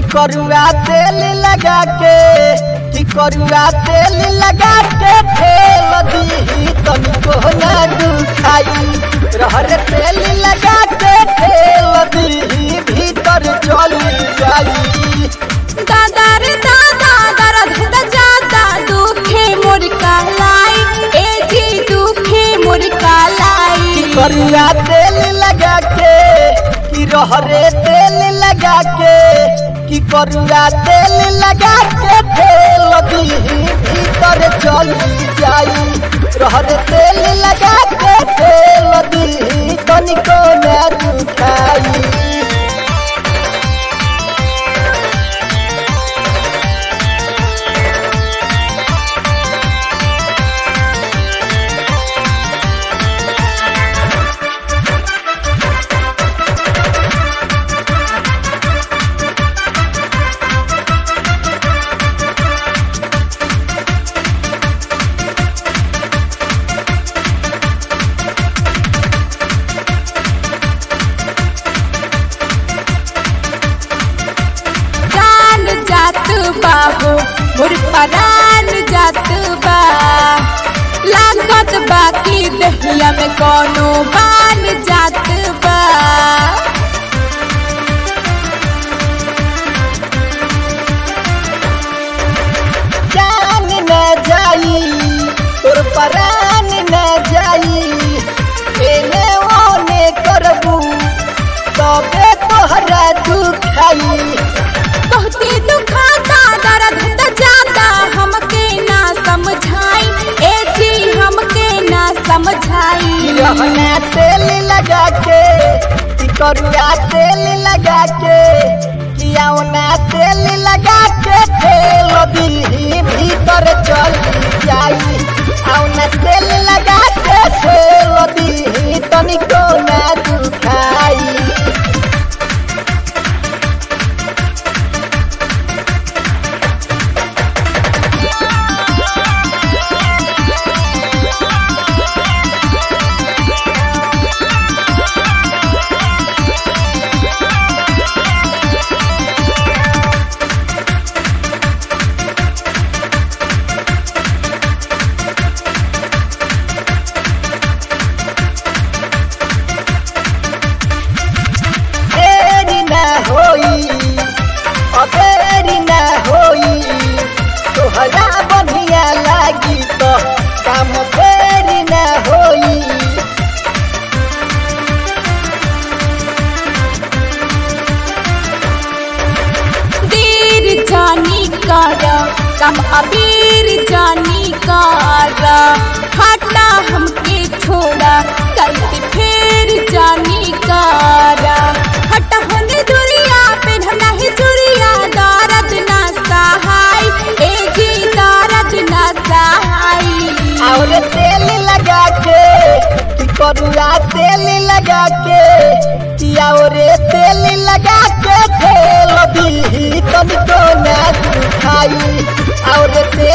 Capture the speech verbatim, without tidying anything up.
करुआ तेल लगा के कि करुआ तेल लगा के ठेल दी तनिको ना दुखाई रहर तेल लगा के ठेल दी भीतर चली जाई। दादा रे दादा दर्द द ज्यादा दुखे मोर कालाई ए जी दुखे मोर कालाई। कि करुआ तेल लगा के कि रहरे तेल लगा के कि करुआ तेल लगा के ठेल दी भीतर चली जाई रहर तेल लगा के ठेल दी तनिको ना दुखाई। बाहो मोर परान जात बा लागत बाकी दहिया में कोनो बान जात बा। जान न जाई तोर परान न जाई एने ओने करबू तबे तोहरा दुखाई। बहुते दुखाता दर्द द ज्यादा हमके ना समझाई ए जी हमके ना समझाई। रहना तेल लगा के कि करुआ तेल लगा के कि औना तेल लगा के ठेल दी भीतर चली जाई औना तेल लगा के ठेल दी तनिको ना दुखाई। अबेरी ना होई तोहरा बढ़िया लागी तो काम फेरी ना होई। देर जानी कर कम अबीर जानी कर हटा हमके छोड़ा गलती फेर जानी कर हटा होने दुरिया पे नहीं चुरिया दर्द ना सहाय ए जी दर्द ना सहाय। और तेल लगा के कि करुआ तेल लगा के कि और तेल लगा के ठेल दी तनिको ना दुखाई और